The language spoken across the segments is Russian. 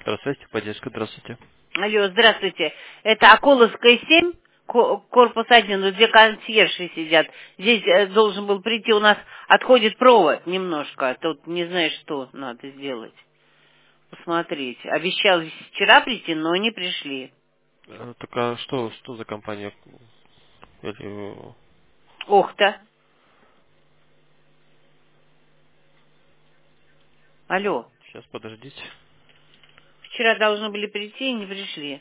Здравствуйте, поддержка, здравствуйте. Алло, здравствуйте. Это Околовская 7, корпус 1, вот где консьержи сидят. Здесь должен был прийти, у нас отходит провод немножко. Тут не знаю, что надо сделать. Посмотреть. Обещал вчера прийти, но не пришли. Так а что за компания? Или, Ох-то. Алло. сейчас, подождите. Вчера должны были прийти и не пришли.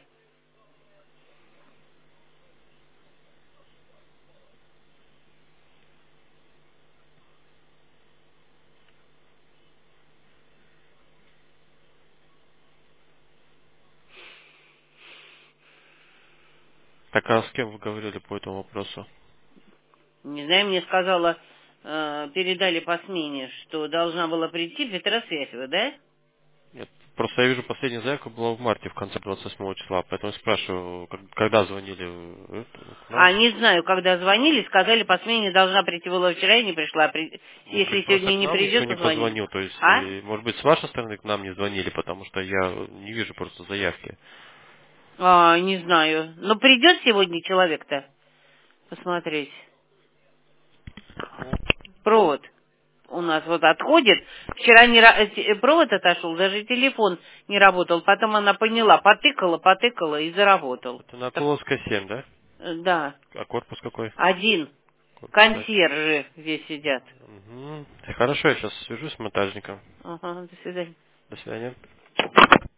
Так а с кем вы говорили по этому вопросу? Не знаю, мне сказала, передали по смене, что должна была прийти Петра Свяхова, да? Нет, просто я вижу, последняя заявка была в марте, в конце 28 числа, поэтому спрашиваю, когда звонили к нам? А, не знаю, когда звонили, сказали, по смене должна прийти, была вчера и не пришла. Ну, то Если есть просто сегодня к не нам никто придет, не позвоним. позвонил, то есть, А? может быть, с вашей стороны к нам не звонили, потому что я не вижу просто заявки. А, не знаю. Но придет сегодня человек-то посмотреть. Провод у нас вот отходит. Вчера провод отошел, даже телефон не работал. Потом она поняла, потыкала и заработал. Это на Так, Куловская 7, да? да, А корпус какой? один. Корпус 1. Консьержи здесь сидят. Хорошо, я сейчас свяжусь с монтажником. Ага, до свидания. До свидания.